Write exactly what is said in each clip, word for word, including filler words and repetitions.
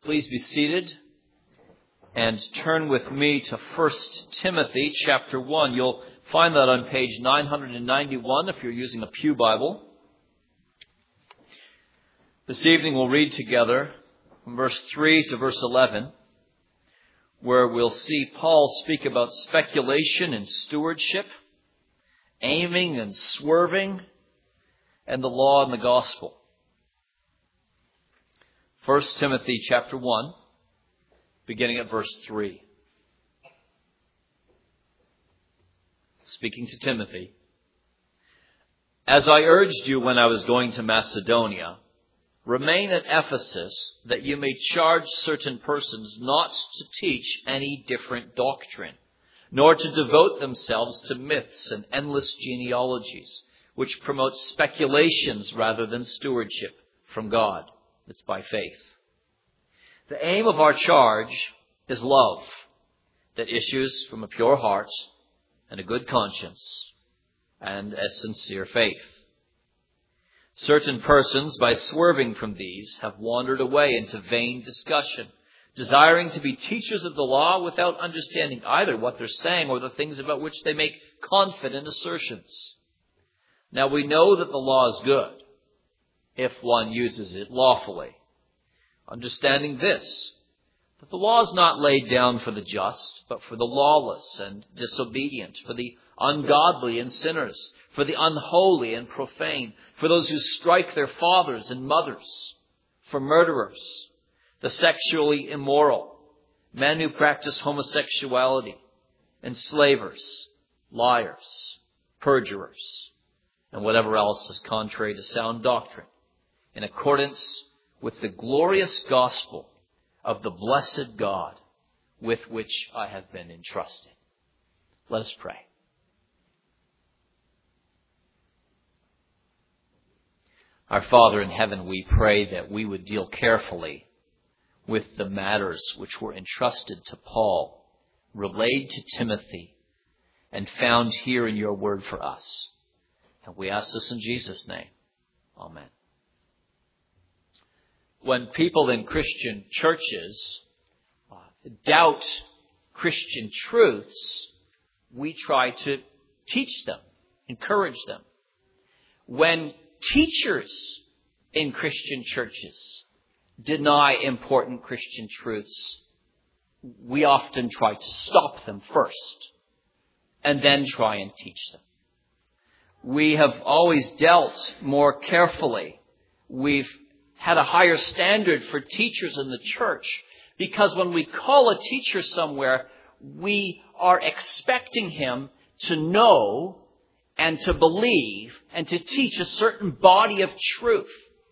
Please be seated and turn with me to First Timothy chapter one. You'll find that on page nine ninety-one if you're using a Pew Bible. This evening we'll read together from verse three to verse eleven, where we'll see Paul speak about speculation and stewardship, aiming and swerving, and the law and the gospel. First Timothy chapter one, beginning at verse three. Speaking to Timothy, as I urged you when I was going to Macedonia, remain at Ephesus, that you may charge certain persons not to teach any different doctrine, nor to devote themselves to myths and endless genealogies, which promote speculations rather than stewardship from God. It's by faith. The aim of our charge is love that issues from a pure heart and a good conscience and a sincere faith. Certain persons, by swerving from these, have wandered away into vain discussion, desiring to be teachers of the law without understanding either what they're saying or the things about which they make confident assertions. Now we know that the law is good if one uses it lawfully, understanding this, that the law is not laid down for the just, but for the lawless and disobedient, for the ungodly and sinners, for the unholy and profane, for those who strike their fathers and mothers, for murderers, the sexually immoral, men who practice homosexuality, enslavers, liars, perjurers, and whatever else is contrary to sound doctrine, in accordance with the glorious gospel of the blessed God with which I have been entrusted. Let us pray. Our Father in heaven, we pray that we would deal carefully with the matters which were entrusted to Paul, relayed to Timothy, and found here in your word for us. And we ask this in Jesus' name. Amen. When people in Christian churches uh, doubt Christian truths, we try to teach them, encourage them. When teachers in Christian churches deny important Christian truths, we often try to stop them first and then try and teach them. We have always dealt more carefully. We've had a higher standard for teachers in the church because when we call a teacher somewhere, we are expecting him to know and to believe and to teach a certain body of truth.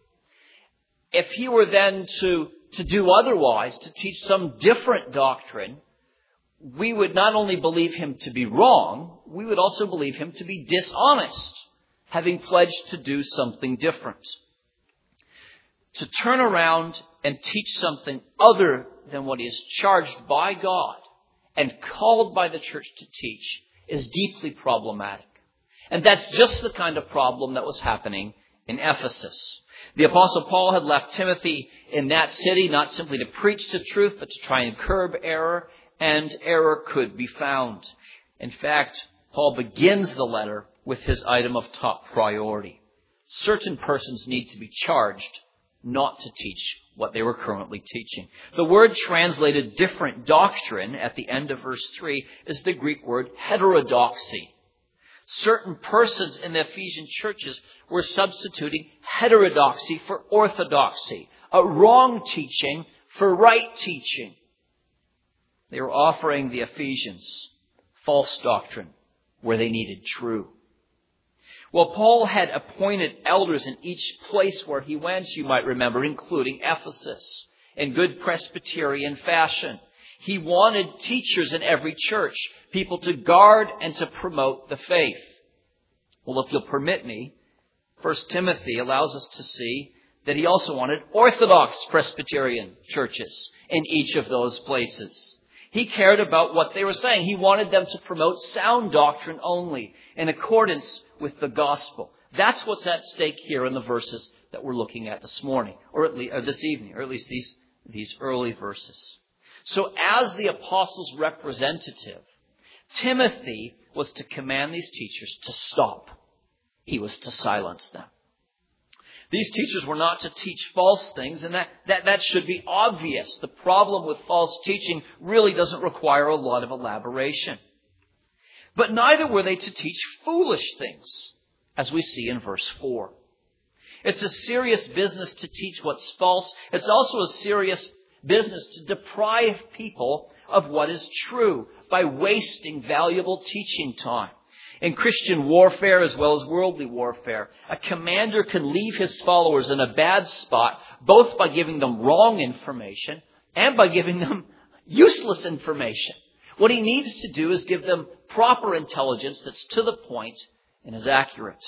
If he were then to, to do otherwise, to teach some different doctrine, we would not only believe him to be wrong, we would also believe him to be dishonest, having pledged to do something different. To turn around and teach something other than what he is charged by God and called by the church to teach is deeply problematic. And that's just the kind of problem that was happening in Ephesus. The Apostle Paul had left Timothy in that city not simply to preach the truth, but to try and curb error, and error could be found. In fact, Paul begins the letter with his item of top priority. Certain persons need to be charged not to teach what they were currently teaching. The word translated different doctrine at the end of verse three is the Greek word heterodoxy. Certain persons in the Ephesian churches were substituting heterodoxy for orthodoxy, a wrong teaching for right teaching. They were offering the Ephesians false doctrine where they needed true. Well, Paul had appointed elders in each place where he went, you might remember, including Ephesus, in good Presbyterian fashion. He wanted teachers in every church, people to guard and to promote the faith. Well, if you'll permit me, First Timothy allows us to see that he also wanted Orthodox Presbyterian churches in each of those places. He cared about what they were saying. He wanted them to promote sound doctrine only in accordance with the gospel. That's what's at stake here in the verses that we're looking at this morning, or at least or this evening, or at least these these early verses. So as the apostles' representative, Timothy was to command these teachers to stop. He was to silence them. These teachers were not to teach false things, and that, that, that should be obvious. The problem with false teaching really doesn't require a lot of elaboration. But neither were they to teach foolish things, as we see in verse four. It's a serious business to teach what's false. It's also a serious business to deprive people of what is true by wasting valuable teaching time. In Christian warfare as well as worldly warfare, a commander can leave his followers in a bad spot, both by giving them wrong information and by giving them useless information. What he needs to do is give them proper intelligence that's to the point and is accurate.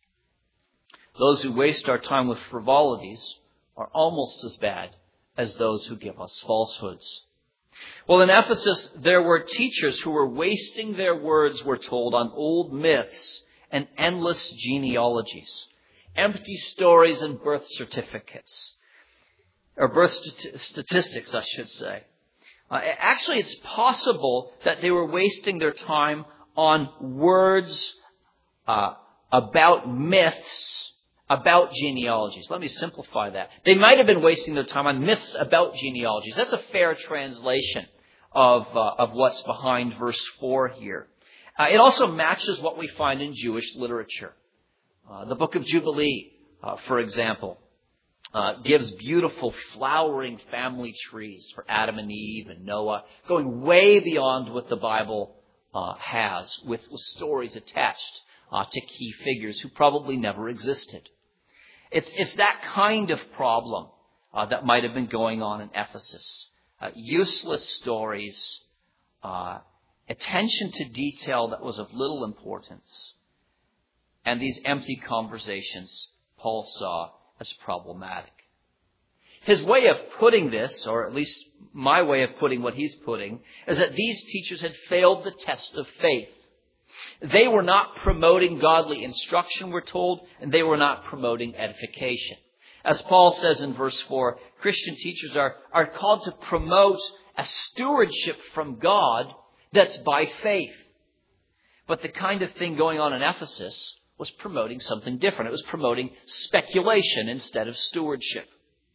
Those who waste our time with frivolities are almost as bad as those who give us falsehoods. Well, in Ephesus, there were teachers who were wasting their words, we're told, on old myths and endless genealogies, empty stories and birth certificates, or birth st- statistics, I should say. Uh, actually, it's possible that they were wasting their time on words uh, about myths, about genealogies. Let me simplify that. They might have been wasting their time on myths about genealogies. That's a fair translation of uh, of what's behind verse four here. Uh, it also matches what we find in Jewish literature. Uh, the book of Jubilee, uh, for example, uh, gives beautiful flowering family trees for Adam and Eve and Noah, going way beyond what the Bible uh, has, with, with stories attached uh, to key figures who probably never existed. It's, it's that kind of problem uh, that might have been going on in Ephesus. Uh, useless stories, uh, attention to detail that was of little importance, and these empty conversations Paul saw as problematic. His way of putting this, or at least my way of putting what he's putting, is that these teachers had failed the test of faith. They were not promoting godly instruction, we're told, and they were not promoting edification. As Paul says in verse four, Christian teachers are, are called to promote a stewardship from God that's by faith. But the kind of thing going on in Ephesus was promoting something different. It was promoting speculation instead of stewardship.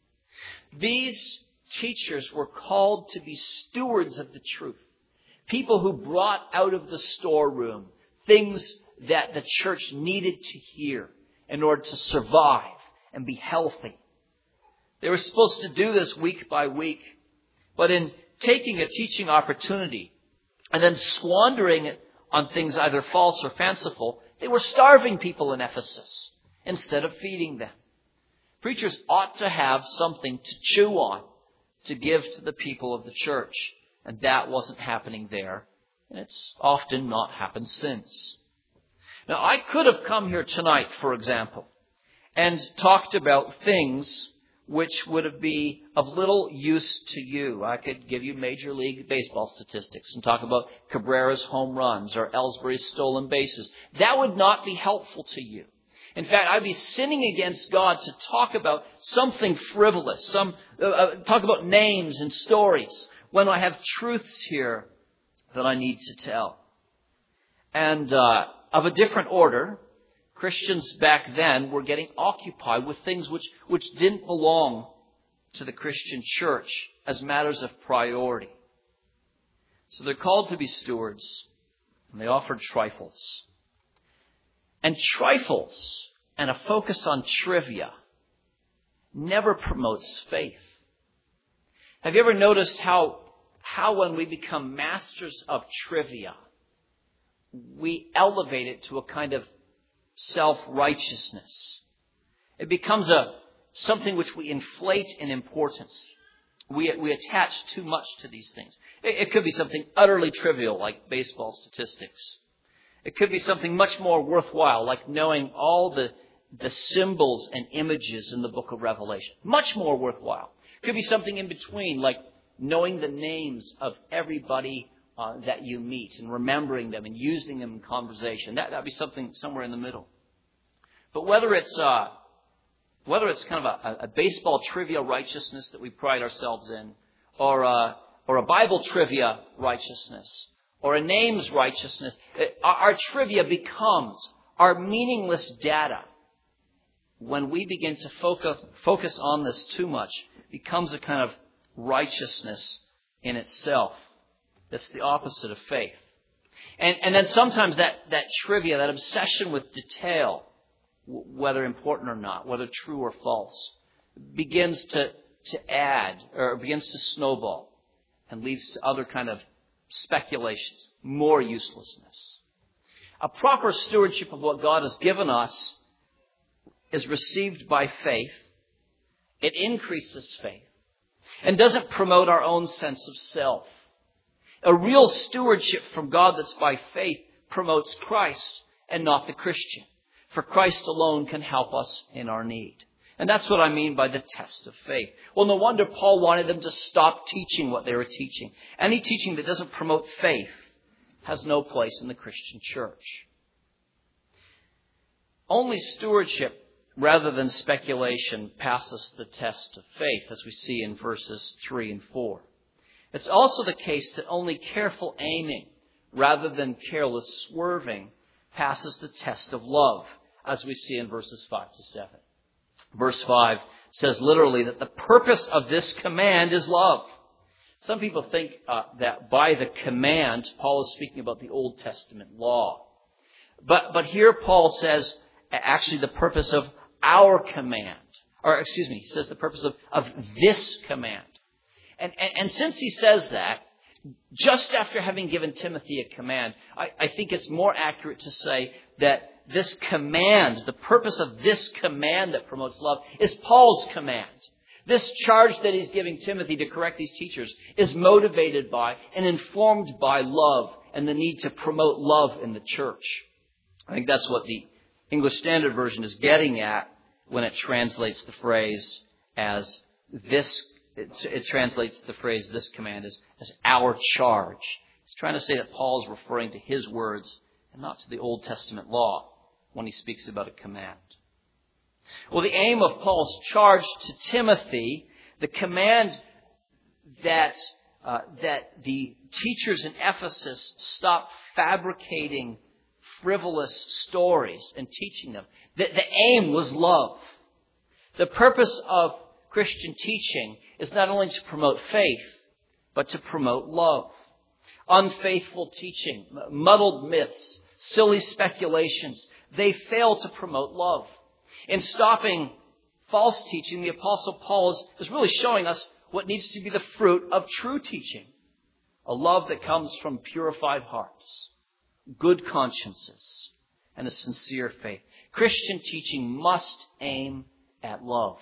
These teachers were called to be stewards of the truth. People who brought out of the storeroom things that the church needed to hear in order to survive and be healthy. They were supposed to do this week by week. But in taking a teaching opportunity and then squandering it on things either false or fanciful, they were starving people in Ephesus instead of feeding them. Preachers ought to have something to chew on to give to the people of the church. And that wasn't happening there. And it's often not happened since. Now, I could have come here tonight, for example, and talked about things which would have been of little use to you. I could give you Major League Baseball statistics and talk about Cabrera's home runs or Ellsbury's stolen bases. That would not be helpful to you. In fact, I'd be sinning against God to talk about something frivolous, some uh, uh, talk about names and stories, when I have truths here that I need to tell. And uh, of a different order, Christians back then were getting occupied with things which, which didn't belong to the Christian church as matters of priority. So they're called to be stewards, and they offered trifles. And trifles and a focus on trivia never promotes faith. Have you ever noticed how, how when we become masters of trivia, we elevate it to a kind of self-righteousness? It becomes a something which we inflate in importance. We, we attach too much to these things. It, it could be something utterly trivial like baseball statistics. It could be something much more worthwhile like knowing all the, the symbols and images in the book of Revelation. Much more worthwhile. It could be something in between like knowing the names of everybody uh, that you meet and remembering them and using them in conversation. That would be something somewhere in the middle. But whether it's uh, whether it's kind of a, a baseball trivia righteousness that we pride ourselves in, or a, or a Bible trivia righteousness, or a names righteousness, it, our, our trivia becomes our meaningless data. When we begin to focus focus on this too much, it becomes a kind of righteousness in itself. That's the opposite of faith. And, and then sometimes that, that trivia, that obsession with detail, w- whether important or not, whether true or false, begins to, to add or begins to snowball and leads to other kind of speculations, more uselessness. A proper stewardship of what God has given us is received by faith. It increases faith and doesn't promote our own sense of self. A real stewardship from God that's by faith promotes Christ and not the Christian. For Christ alone can help us in our need. And that's what I mean by the test of faith. Well, no wonder Paul wanted them to stop teaching what they were teaching. Any teaching that doesn't promote faith has no place in the Christian church. Only stewardship rather than speculation passes the test of faith, as we see in verses three and four. It's also the case that only careful aiming rather than careless swerving passes the test of love, as we see in verses five to seven. Verse five says literally that the purpose of this command is love. Some people think uh, that by the command, Paul is speaking about the Old Testament law. But, but here Paul says actually the purpose of our command. Or excuse me, he says the purpose of, of this command. And, and, and since he says that, just after having given Timothy a command, I, I think it's more accurate to say that this command, the purpose of this command that promotes love, is Paul's command. This charge that he's giving Timothy to correct these teachers is motivated by and informed by love and the need to promote love in the church. I think that's what the English Standard Version is getting at when it translates the phrase as this. It, it translates the phrase, this command, as, as our charge. It's trying to say that Paul is referring to his words and not to the Old Testament law when he speaks about a command. Well, the aim of Paul's charge to Timothy, the command that, uh, that the teachers in Ephesus stop fabricating frivolous stories and teaching them, the, the aim was love. The purpose of Christian teaching is not only to promote faith, but to promote love. Unfaithful teaching, muddled myths, silly speculations, they fail to promote love. In stopping false teaching, the Apostle Paul is, is really showing us what needs to be the fruit of true teaching. A love that comes from purified hearts, good consciences, and a sincere faith. Christian teaching must aim at love.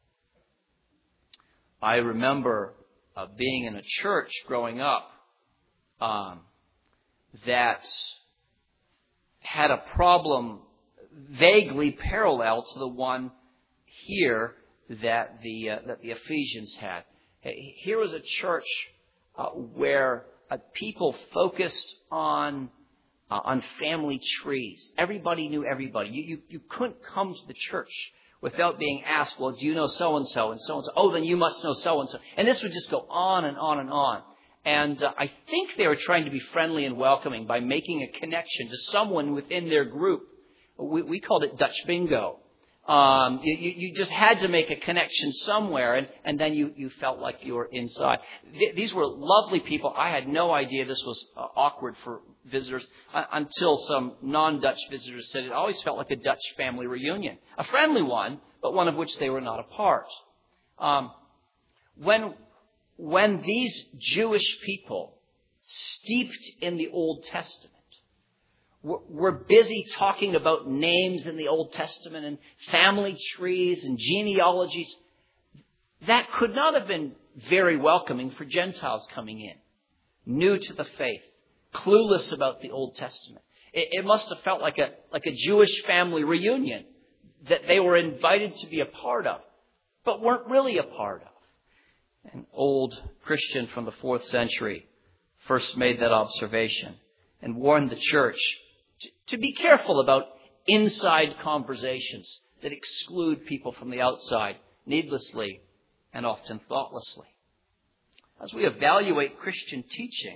I remember uh, being in a church growing up um, that had a problem vaguely parallel to the one here that the uh, that the Ephesians had. Here was a church uh, where uh, people focused on uh, on family trees. Everybody knew everybody. You, you you couldn't come to the church without being asked, well, do you know so-and-so and so-and-so? Oh, then you must know so-and-so. And this would just go on and on and on. And uh, I think they were trying to be friendly and welcoming by making a connection to someone within their group. We, we called it Dutch bingo. Um, you, you just had to make a connection somewhere, and, and then you, you felt like you were inside. Th- these were lovely people. I had no idea this was uh, awkward for visitors uh, until some non-Dutch visitors said it always felt like a Dutch family reunion. A friendly one, but one of which they were not a part. Um, when, when these Jewish people, steeped in the Old Testament, we're busy talking about names in the Old Testament and family trees and genealogies, that could not have been very welcoming for Gentiles coming in, new to the faith, clueless about the Old Testament. It, it must have felt like a, like a Jewish family reunion that they were invited to be a part of, but weren't really a part of. An old Christian from the fourth century first made that observation and warned the church to be careful about inside conversations that exclude people from the outside needlessly and often thoughtlessly. As we evaluate Christian teaching,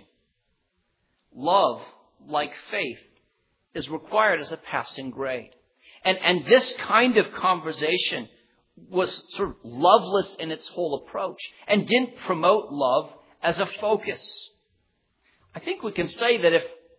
love, like faith, is required as a passing grade. And, and this kind of conversation was sort of loveless in its whole approach and didn't promote love as a focus. I think we can say that if,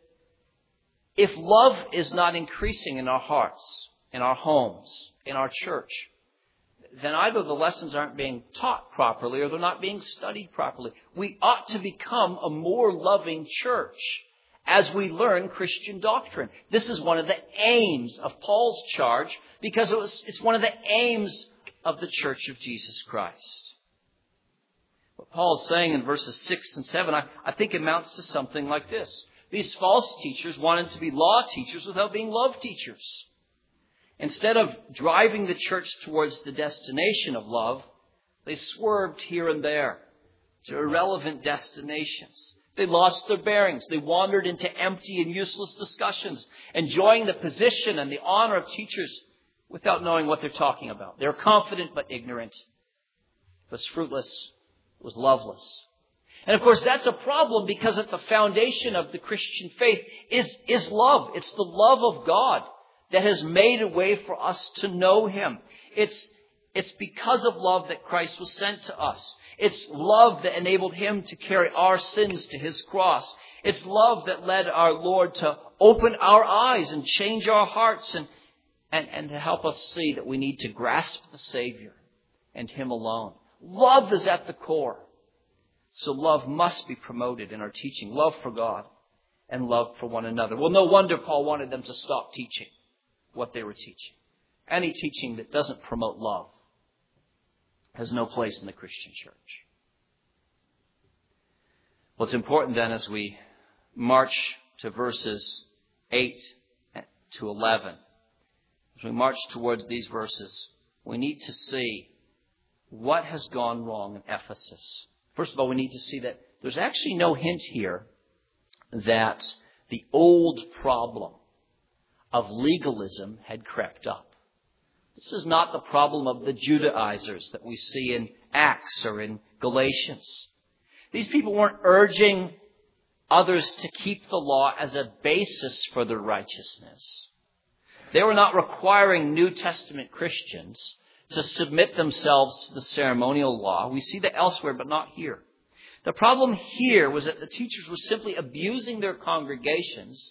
if love is not increasing in our hearts, in our homes, in our church, then either the lessons aren't being taught properly or they're not being studied properly. We ought to become a more loving church as we learn Christian doctrine. This is one of the aims of Paul's charge because it was, it's one of the aims of the Church of Jesus Christ. What Paul's saying in verses six and seven, I, I think amounts to something like this. These false teachers wanted to be law teachers without being love teachers. Instead of driving the church towards the destination of love, they swerved here and there to irrelevant destinations. They lost their bearings. They wandered into empty and useless discussions, enjoying the position and the honor of teachers without knowing what they're talking about. They're confident but ignorant. It was fruitless. It was loveless. And of course, that's a problem because at the foundation of the Christian faith is, is love. It's the love of God that has made a way for us to know Him. It's, it's because of love that Christ was sent to us. It's love that enabled Him to carry our sins to His cross. It's love that led our Lord to open our eyes and change our hearts and, and, and to help us see that we need to grasp the Savior and Him alone. Love is at the core. So love must be promoted in our teaching. Love for God and love for one another. Well, no wonder Paul wanted them to stop teaching what they were teaching. Any teaching that doesn't promote love has no place in the Christian church. What's important then as we march to verses eight to eleven, as we march towards these verses, we need to see what has gone wrong in Ephesus. First of all, we need to see that there's actually no hint here that the old problem of legalism had crept up. This is not the problem of the Judaizers that we see in Acts or in Galatians. These people weren't urging others to keep the law as a basis for their righteousness. They were not requiring New Testament Christians to submit themselves to the ceremonial law. We see that elsewhere, but not here. The problem here was that the teachers were simply abusing their congregations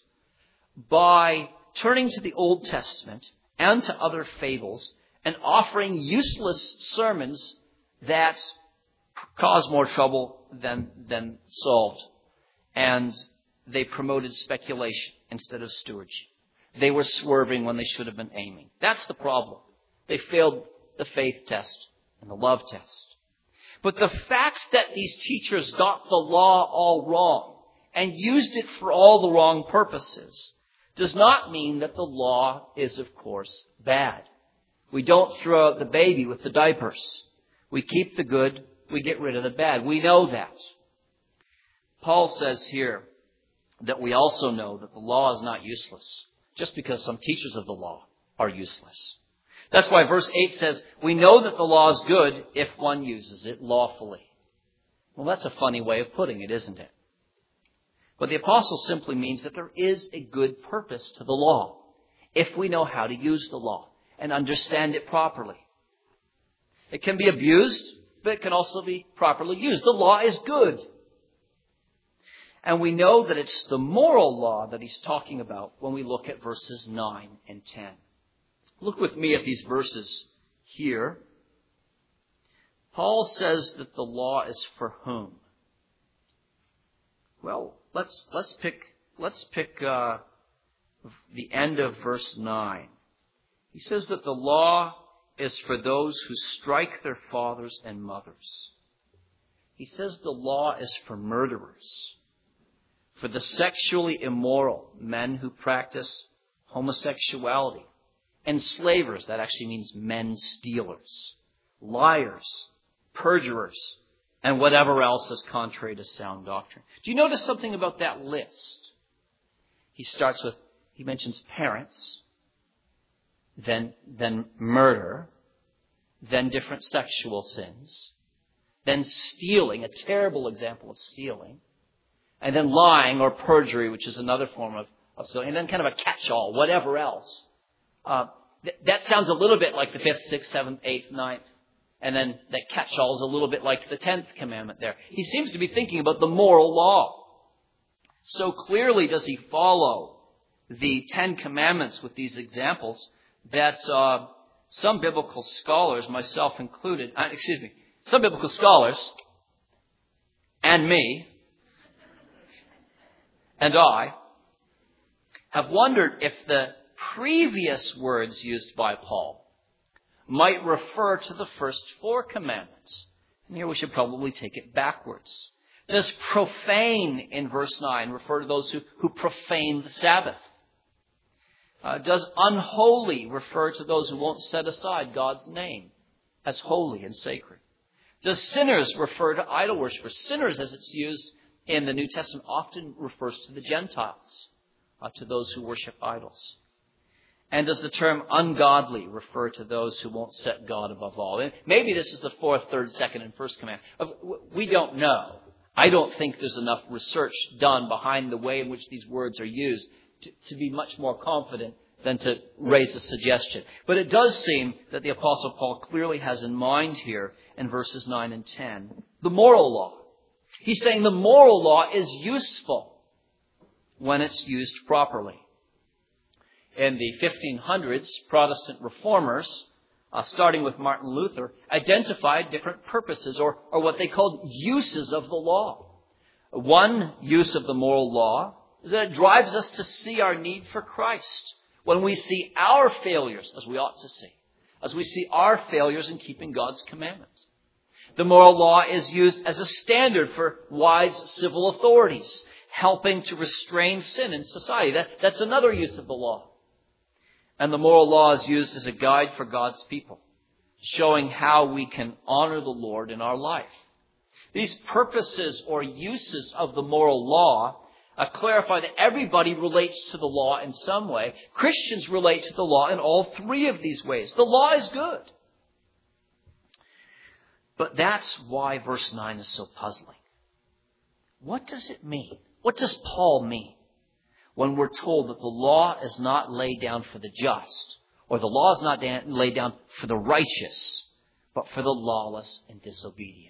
by turning to the Old Testament and to other fables and offering useless sermons that caused more trouble than, than solved. And they promoted speculation instead of stewardship. They were swerving when they should have been aiming. That's the problem. They failed the faith test and the love test. But the fact that these teachers got the law all wrong and used it for all the wrong purposes does not mean that the law is, of course, bad. We don't throw out the baby with the diapers. We keep the good, we get rid of the bad. We know that. Paul says here that we also know that the law is not useless just because some teachers of the law are useless. That's why verse eight says, we know that the law is good if one uses it lawfully. Well, that's a funny way of putting it, isn't it? But the apostle simply means that there is a good purpose to the law if we know how to use the law and understand it properly. It can be abused, but it can also be properly used. The law is good. And we know that it's the moral law that he's talking about when we look at verses nine and ten. Look with me at these verses here. Paul says that the law is for whom? Well, let's let's pick let's pick uh, the end of verse nine. He says that the law is for those who strike their fathers and mothers. He says the law is for murderers, for the sexually immoral, men who practice homosexuality, enslavers, that actually means men stealers, liars, perjurers, and whatever else is contrary to sound doctrine. Do you notice something about that list? He starts with, he mentions parents, then, then murder, then different sexual sins, then stealing, a terrible example of stealing, and then lying or perjury, which is another form of, of stealing, and then kind of a catch-all, whatever else. Uh, th- that sounds a little bit like the fifth, sixth, seventh, eighth, ninth, and then that catch-all is a little bit like the tenth commandment there. He seems to be thinking about the moral law. So clearly does he follow the Ten Commandments with these examples that uh, some biblical scholars, myself included, uh, excuse me, some biblical scholars and me and I have wondered if the previous words used by Paul might refer to the first four commandments. And here we should probably take it backwards. Does profane in verse nine refer to those who, who profane the Sabbath? Uh, does unholy refer to those who won't set aside God's name as holy and sacred? Does sinners refer to idol worshippers? Sinners, as it's used in the New Testament, often refers to the Gentiles, uh, to those who worship idols. And does the term ungodly refer to those who won't set God above all? And maybe this is the fourth, third, second, and first command. We don't know. I don't think there's enough research done behind the way in which these words are used to, to be much more confident than to raise a suggestion. But it does seem that the Apostle Paul clearly has in mind here in verses nine and ten the moral law. He's saying the moral law is useful when it's used properly. In the fifteen hundreds, Protestant reformers, uh, starting with Martin Luther, identified different purposes or, or what they called uses of the law. One use of the moral law is that it drives us to see our need for Christ. When we see our failures, as we ought to see, as we see our failures in keeping God's commandments. The moral law is used as a standard for wise civil authorities, helping to restrain sin in society. That, that's another use of the law. And the moral law is used as a guide for God's people, showing how we can honor the Lord in our life. These purposes or uses of the moral law uh, clarify that everybody relates to the law in some way. Christians relate to the law in all three of these ways. The law is good. But that's why verse nine is so puzzling. What does it mean? What does Paul mean when we're told that the law is not laid down for the just, or the law is not laid down for the righteous, but for the lawless and disobedient?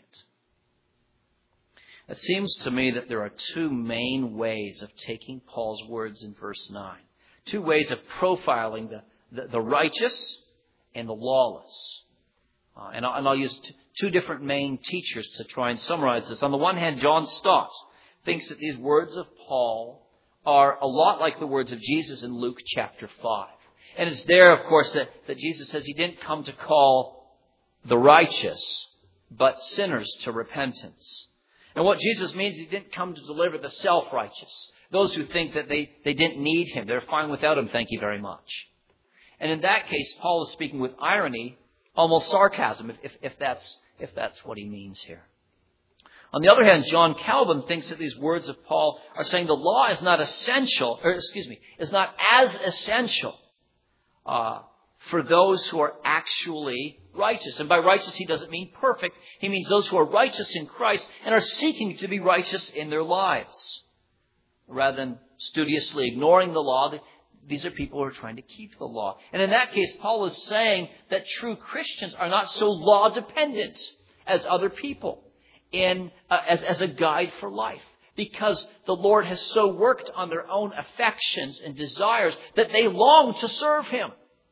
It seems to me that there are two main ways of taking Paul's words in verse nine. Two ways of profiling the, the, the righteous and the lawless. Uh, and, I'll, and I'll use t- two different main teachers to try and summarize this. On the one hand, John Stott thinks that these words of Paul are a lot like the words of Jesus in Luke chapter five. And it's there, of course, that, that Jesus says he didn't come to call the righteous, but sinners to repentance. And what Jesus means, he didn't come to deliver the self-righteous, those who think that they, they didn't need him. They're fine without him, thank you very much. And in that case, Paul is speaking with irony, almost sarcasm, if, if, that's, if that's what he means here. On the other hand, John Calvin thinks that these words of Paul are saying the law is not essential, or excuse me, is not as essential uh, for those who are actually righteous. And by righteous, he doesn't mean perfect. He means those who are righteous in Christ and are seeking to be righteous in their lives. Rather than studiously ignoring the law, these are people who are trying to keep the law. And in that case, Paul is saying that true Christians are not so law-dependent as other people in uh, as, as a guide for life. Because the Lord has so worked on their own affections and desires that they long to serve him.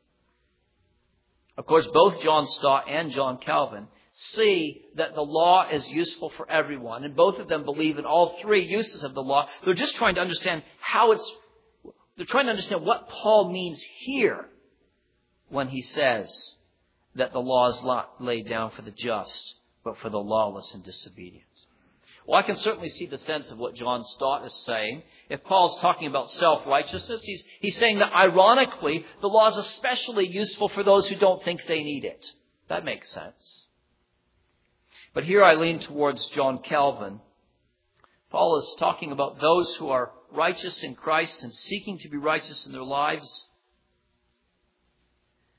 Of course, both John Stott and John Calvin see that the law is useful for everyone. And both of them believe in all three uses of the law. They're just trying to understand how it's, they're trying to understand what Paul means here when he says that the law is not laid down for the just, but for the lawless and disobedient. Well, I can certainly see the sense of what John Stott is saying. If Paul's talking about self-righteousness, he's, he's saying that ironically, the law is especially useful for those who don't think they need it. That makes sense. But here I lean towards John Calvin. Paul is talking about those who are righteous in Christ and seeking to be righteous in their lives.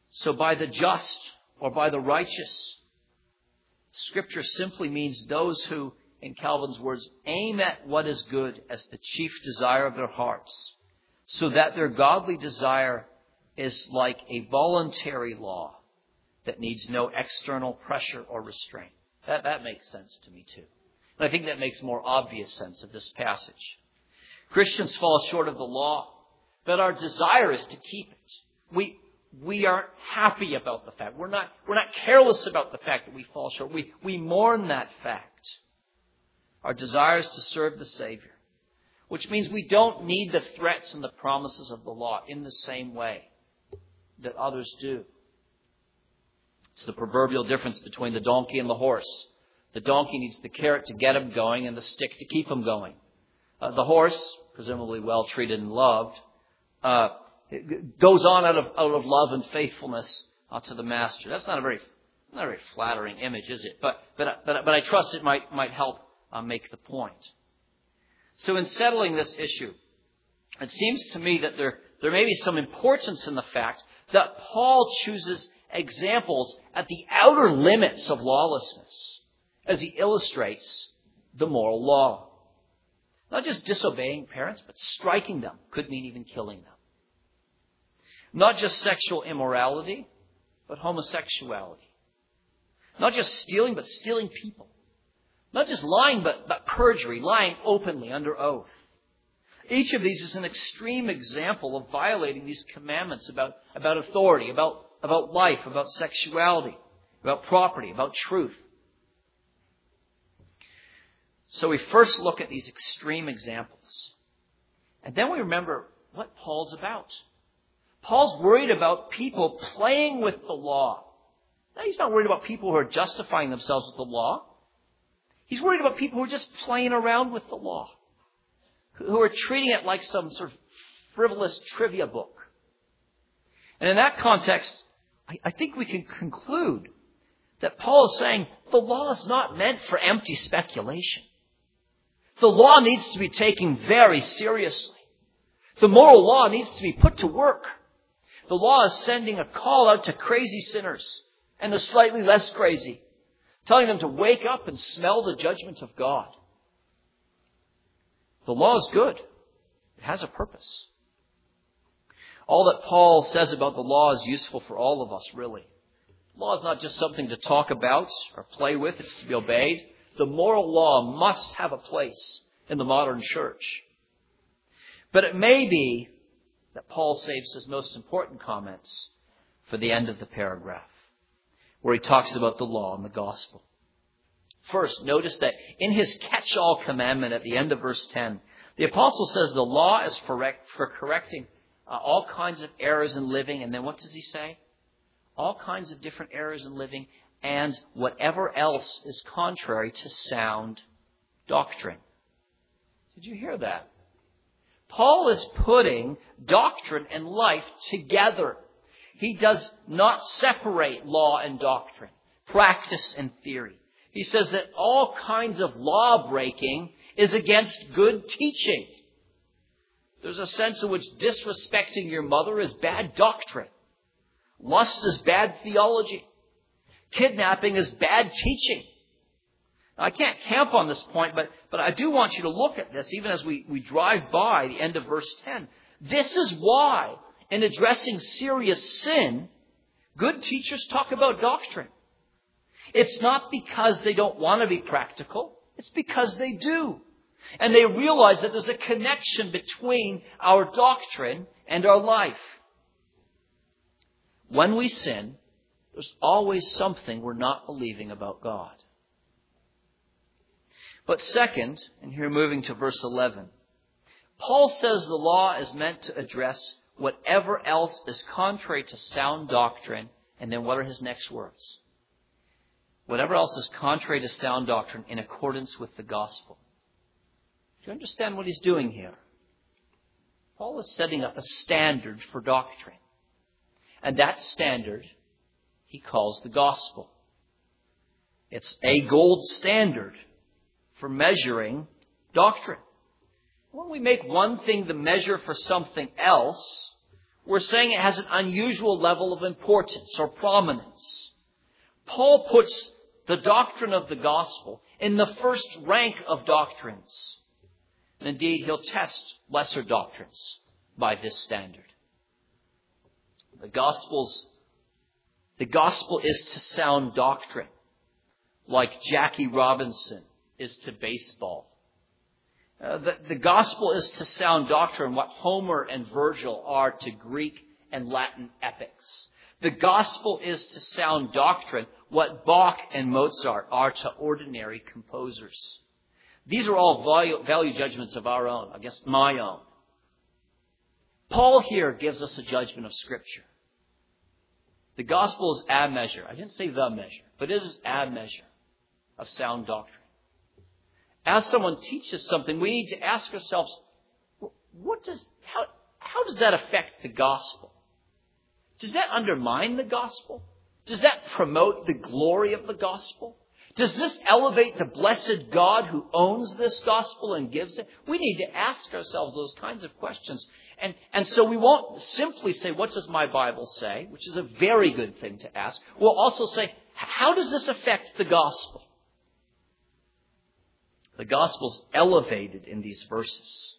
So by the just or by the righteous, Scripture simply means those who, in Calvin's words, aim at what is good as the chief desire of their hearts, so that their godly desire is like a voluntary law that needs no external pressure or restraint. That, that makes sense to me too. And I think that makes more obvious sense of this passage. Christians fall short of the law, but our desire is to keep it. We we aren't happy about the fact. We're not we're not careless about the fact that we fall short. We we mourn that fact. Our desire is to serve the Savior, which means we don't need the threats and the promises of the law in the same way that others do. It's the proverbial difference between the donkey and the horse. The donkey needs the carrot to get him going and the stick to keep him going. Uh, the horse, presumably well treated and loved, uh, goes on out of out of love and faithfulness uh, to the master. That's not a very not a very flattering image, is it? But but but but I trust it might might help uh, make the point. So in settling this issue, it seems to me that there there may be some importance in the fact that Paul chooses examples at the outer limits of lawlessness as he illustrates the moral law. Not just disobeying parents, but striking them could mean even killing them. Not just sexual immorality, but homosexuality. Not just stealing, but stealing people. Not just lying, but, but perjury, lying openly under oath. Each of these is an extreme example of violating these commandments about, about authority, about, about life, about sexuality, about property, about truth. So we first look at these extreme examples. And then we remember what Paul's about. Paul's worried about people playing with the law. Now, he's not worried about people who are justifying themselves with the law. He's worried about people who are just playing around with the law, who are treating it like some sort of frivolous trivia book. And in that context, I, I think we can conclude that Paul is saying the law is not meant for empty speculation. The law needs to be taken very seriously. The moral law needs to be put to work. The law is sending a call out to crazy sinners and the slightly less crazy, telling them to wake up and smell the judgment of God. The law is good. It has a purpose. All that Paul says about the law is useful for all of us, really. The law is not just something to talk about or play with. It's to be obeyed. The moral law must have a place in the modern church. But it may be that Paul saves his most important comments for the end of the paragraph, where he talks about the law and the gospel. First, notice that in his catch-all commandment at the end of verse ten, the apostle says the law is for, for correcting uh, all kinds of errors in living. And then what does he say? All kinds of different errors in living and whatever else is contrary to sound doctrine. Did you hear that? Paul is putting doctrine and life together. He does not separate law and doctrine, practice and theory. He says that all kinds of law breaking is against good teaching. There's a sense in which disrespecting your mother is bad doctrine. Lust is bad theology. Kidnapping is bad teaching. Now, I can't camp on this point, but, but I do want you to look at this even as we, we drive by the end of verse ten. This is why, in addressing serious sin, good teachers talk about doctrine. It's not because they don't want to be practical. It's because they do. And they realize that there's a connection between our doctrine and our life. When we sin, there's always something we're not believing about God. But second, and here moving to verse eleven, Paul says the law is meant to address whatever else is contrary to sound doctrine. And then what are his next words? Whatever else is contrary to sound doctrine in accordance with the gospel. Do you understand what he's doing here? Paul is setting up a standard for doctrine. And that standard he calls the gospel. It's a gold standard for measuring doctrine. When we make one thing the measure for something else, We're saying it has an unusual level of importance or prominence. Paul puts the doctrine of the gospel in the first rank of doctrines. And indeed, he'll test lesser doctrines by this standard. The gospel's, the gospel is to sound doctrine, like Jackie Robinson is to baseball. Uh, the, the gospel is to sound doctrine what Homer and Virgil are to Greek and Latin epics. The gospel is to sound doctrine what Bach and Mozart are to ordinary composers. These are all value, value judgments of our own, I guess my own. Paul here gives us a judgment of Scripture. The gospel is a measure. I didn't say the measure, but it is a measure of sound doctrine. As someone teaches something, we need to ask ourselves, what does, how, how does that affect the gospel? Does that undermine the gospel? Does that promote the glory of the gospel? Does this elevate the blessed God who owns this gospel and gives it? We need to ask ourselves those kinds of questions. And, and so we won't simply say, what does my Bible say? Which is a very good thing to ask. We'll also say, how does this affect the gospel? The gospel is elevated in these verses,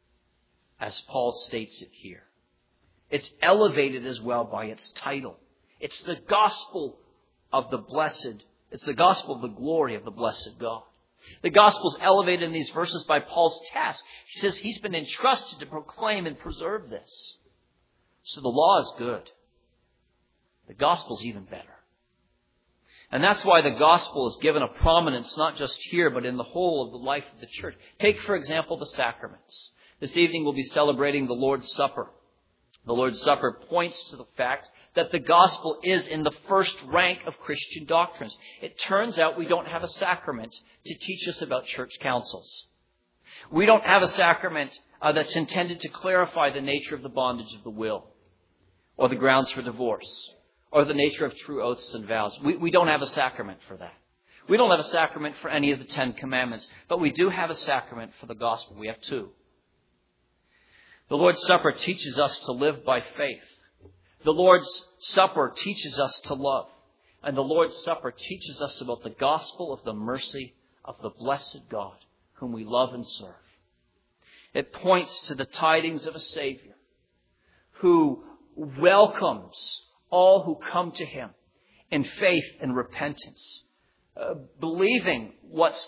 as Paul states it here. It's elevated as well by its title. It's the gospel of the blessed. It's the gospel of the glory of the blessed God. The gospel is elevated in these verses by Paul's task. He says he's been entrusted to proclaim and preserve this. So the law is good. The gospel is even better. And that's why the gospel is given a prominence not just here, but in the whole of the life of the church. Take, for example, the sacraments. This evening we'll be celebrating the Lord's Supper. The Lord's Supper points to the fact that the gospel is in the first rank of Christian doctrines. It turns out we don't have a sacrament to teach us about church councils. We don't have a sacrament uh, that's intended to clarify the nature of the bondage of the will, or the grounds for divorce, or the nature of true oaths and vows. We, we don't have a sacrament for that. We don't have a sacrament for any of the Ten Commandments, but we do have a sacrament for the gospel. We have two. The Lord's Supper teaches us to live by faith. The Lord's Supper teaches us to love. And the Lord's Supper teaches us about the gospel of the mercy of the blessed God, whom we love and serve. It points to the tidings of a Savior who welcomes all who come to Him in faith and repentance, uh, believing what's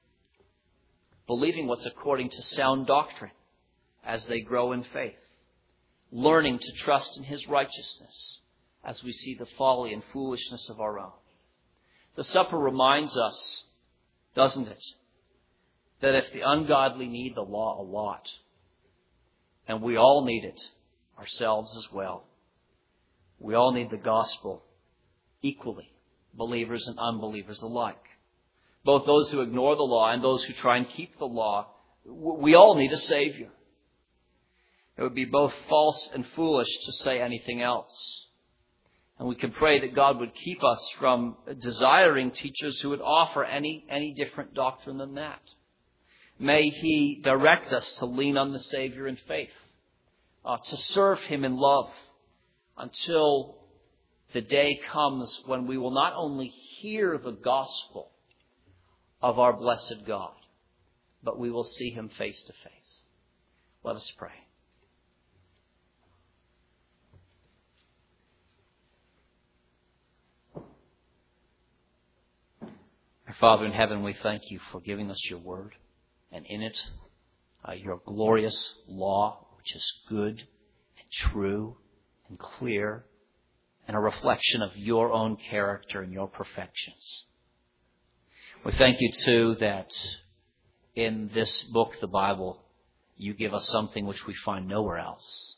believing what's according to sound doctrine as they grow in faith, learning to trust in His righteousness as we see the folly and foolishness of our own. The supper reminds us, doesn't it, that if the ungodly need the law a lot, and we all need it ourselves as well, we all need the gospel equally, believers and unbelievers alike. Both those who ignore the law and those who try and keep the law, we all need a Savior. It would be both false and foolish to say anything else. And we can pray that God would keep us from desiring teachers who would offer any, any different doctrine than that. May He direct us to lean on the Savior in faith, uh, to serve Him in love, until the day comes when we will not only hear the gospel of our blessed God, but we will see Him face to face. Let us pray. Our Father in heaven, we thank You for giving us Your word, and in it uh, Your glorious law, which is good and true and clear, and a reflection of Your own character and Your perfections. We thank You too that in this book, the Bible, You give us something which we find nowhere else.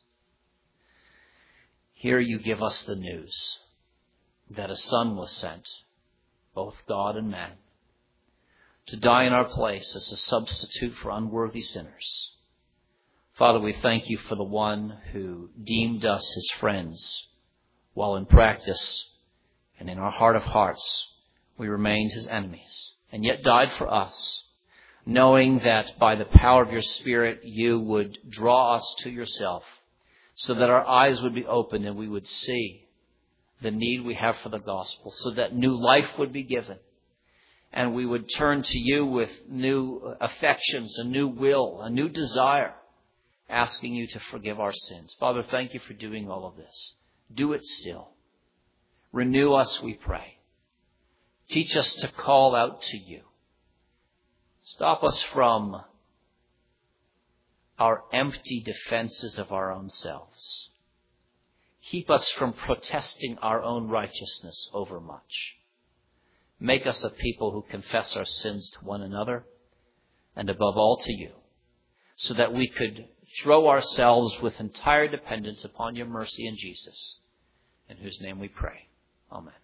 Here You give us the news that a Son was sent, both God and man, to die in our place as a substitute for unworthy sinners. Father, we thank You for the one who deemed us His friends, while in practice and in our heart of hearts we remained His enemies, and yet died for us, knowing that by the power of Your Spirit You would draw us to Yourself, so that our eyes would be opened and we would see the need we have for the gospel, so that new life would be given. And we would turn to you with new affections, a new will, a new desire, asking you to forgive our sins. Father, thank you for doing all of this. Do it still. Renew us, we pray. Teach us to call out to you. Stop us from our empty defenses of our own selves. Keep us from protesting our own righteousness overmuch. Make us a people who confess our sins to one another and above all to you, so that we could throw ourselves with entire dependence upon your mercy in Jesus, in whose name we pray. Amen.